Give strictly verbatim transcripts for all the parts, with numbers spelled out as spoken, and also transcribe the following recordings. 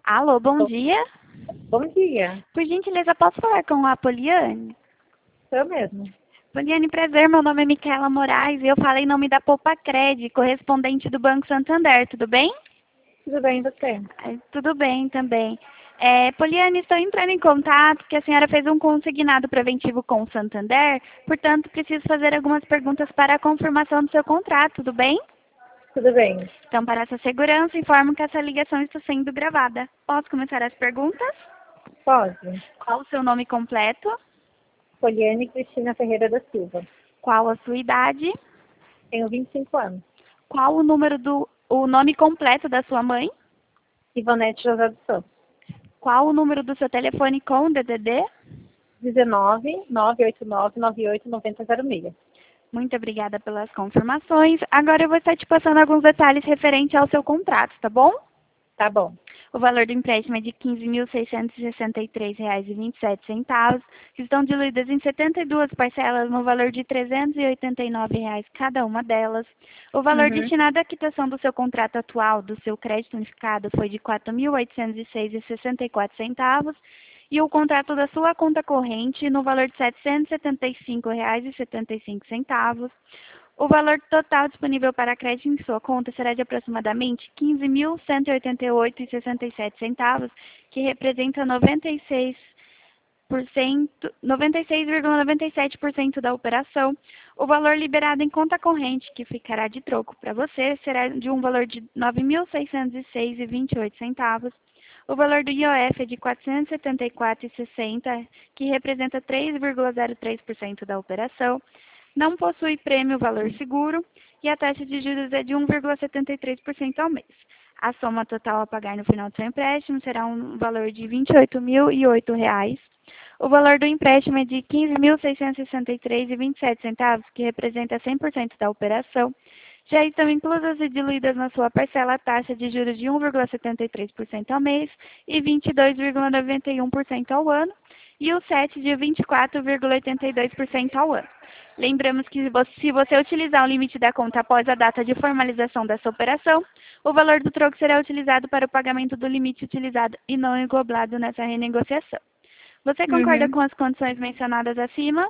Alô, bom Bom dia. bom dia, Por gentileza, posso falar com a Poliane? sou eu mesmo. Poliane, prazer, meu nome é Micaela Moraes e eu falo em nome da Poupa-Cred, correspondente do Banco Santander, tudo bem? Tudo bem, e você? Ai, tudo bem também. É, Poliane, estou entrando em contato porque a senhora fez um consignado preventivo com o Santander, portanto, preciso fazer algumas perguntas para a confirmação do seu contrato, tudo bem? Tudo bem. Então, para essa segurança, informo que essa ligação está sendo gravada. Posso começar as perguntas? Pode. Qual o seu nome completo? Poliane Cristina Ferreira da Silva. Qual a sua idade? Tenho vinte e cinco anos. Qual o número do, o nome completo da sua mãe? Ivonete José dos Santos. Qual o número do seu telefone com D D D? dezenove, nove oito nove, nove oito nove zero zero seis. Muito obrigada pelas confirmações. Agora eu vou estar te passando alguns detalhes referentes ao seu contrato, tá bom? Tá bom. O valor do empréstimo é de quinze mil seiscentos e sessenta e três reais e vinte e sete centavos, que estão diluídas em setenta e duas parcelas no valor de trezentos e oitenta e nove reais cada uma delas. O valor Uhum. destinado à quitação do seu contrato atual, do seu crédito unificado, foi de quatro mil oitocentos e seis reais e sessenta e quatro centavos, e o contrato da sua conta corrente no valor de setecentos e setenta e cinco reais e setenta e cinco centavos. O valor total disponível para crédito em sua conta será de aproximadamente quinze mil cento e oitenta e oito reais e sessenta e sete centavos, que representa noventa e seis por cento, noventa e seis vírgula noventa e sete por cento da operação. O valor liberado em conta corrente, que ficará de troco para você, será de um valor de nove mil seiscentos e seis reais e vinte e oito centavos. O valor do I O F é de quatrocentos e setenta e quatro reais e sessenta centavos, que representa três vírgula zero três por cento da operação. Não possui prêmio valor seguro e a taxa de juros é de um vírgula setenta e três por cento ao mês. A soma total a pagar no final do seu empréstimo será um valor de vinte e oito mil e oito reais. O valor do empréstimo é de quinze mil seiscentos e sessenta e três reais e vinte e sete centavos, que representa cem por cento da operação. Já estão inclusas e diluídas na sua parcela a taxa de juros de um vírgula setenta e três por cento ao mês e vinte e dois vírgula noventa e um por cento ao ano, e o S E T de vinte e quatro vírgula oitenta e dois por cento ao ano. Lembramos que se você utilizar o limite da conta após a data de formalização dessa operação, o valor do troco será utilizado para o pagamento do limite utilizado e não englobado nessa renegociação. Você concorda Uhum. com as condições mencionadas acima?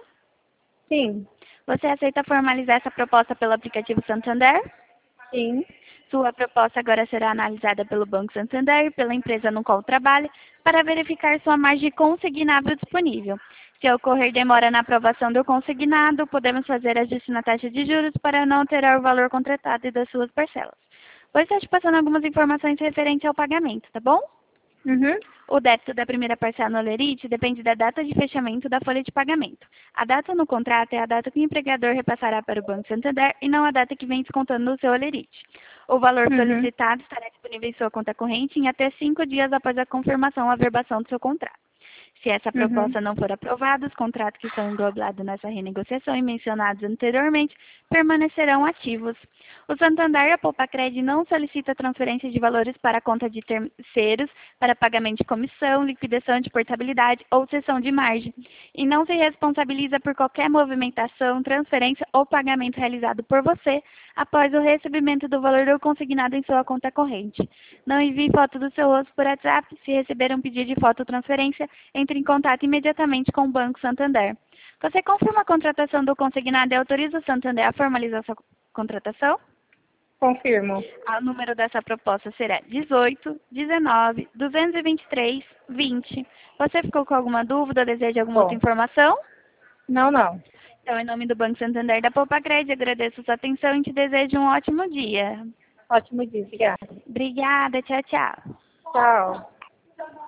Sim. Você aceita formalizar essa proposta pelo aplicativo Santander? Sim. Sua proposta agora será analisada pelo Banco Santander e pela empresa no qual trabalha para verificar sua margem consignável disponível. Se ocorrer demora na aprovação do consignado, podemos fazer ajuste na taxa de juros para não alterar o valor contratado e das suas parcelas. Vou estar te passando algumas informações referentes ao pagamento, tá bom? Uhum. O débito da primeira parcela no Olerite depende da data de fechamento da folha de pagamento. A data no contrato é a data que o empregador repassará para o Banco Santander e não a data que vem descontando no seu Olerite. O valor Uhum. solicitado estará disponível em sua conta corrente em até cinco dias após a confirmação ou averbação do seu contrato. Se essa Uhum. proposta não for aprovada, os contratos que estão englobados nessa renegociação e mencionados anteriormente permanecerão ativos. O Santander e a Poupa-Cred não solicita transferência de valores para a conta de terceiros para pagamento de comissão, liquidação de portabilidade ou cessão de margem, e não se responsabiliza por qualquer movimentação, transferência ou pagamento realizado por você após o recebimento do valor do consignado em sua conta corrente. Não envie foto do seu rosto por WhatsApp. Se receber um pedido de fototransferência, entre em contato imediatamente com o Banco Santander. Você confirma a contratação do consignado e autoriza o Santander a formalizar sua contratação? Confirmo. O número dessa proposta será dezoito, dezenove, duzentos e vinte e três, vinte. Você ficou com alguma dúvida, deseja alguma outra Bom. informação? Não, não. Então, em nome do Banco Santander da Poupa-Cred, agradeço a sua atenção e te desejo um ótimo dia. Ótimo dia. Obrigada. Obrigada, tchau, tchau. Tchau.